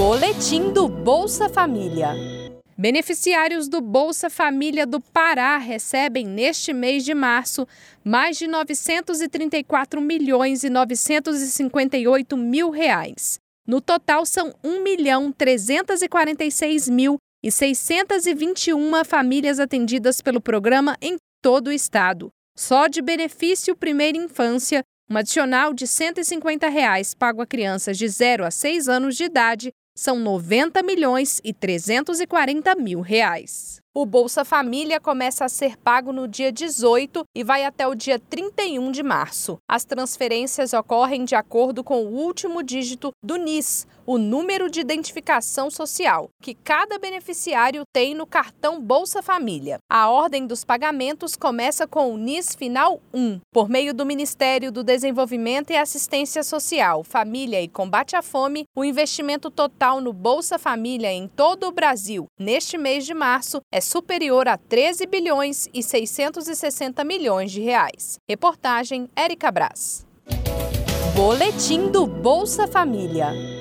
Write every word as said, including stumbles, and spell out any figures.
Boletim do Bolsa Família. Beneficiários do Bolsa Família do Pará recebem neste mês de março mais de novecentos e trinta e quatro milhões e novecentos e cinquenta e oito mil reais. No total, são um milhão trezentos e quarenta e seis mil e seiscentos e vinte e uma famílias atendidas pelo programa em todo o estado. Só de benefício Primeira Infância, um adicional de cento e cinquenta reais pago a crianças de zero a seis anos de idade, são noventa milhões e trezentos e quarenta mil reais. O Bolsa Família começa a ser pago no dia dezoito e vai até o dia trinta e um de março. As transferências ocorrem de acordo com o último dígito do N I S, o número de identificação social, que cada beneficiário tem no cartão Bolsa Família. A ordem dos pagamentos começa com o N I S final um, por meio do Ministério do Desenvolvimento e Assistência Social, Família e Combate à Fome. O investimento total no Bolsa Família em todo o Brasil neste mês de março é superior a treze bilhões e seiscentos e sessenta milhões de reais. Reportagem Érica Braz. Boletim do Bolsa Família.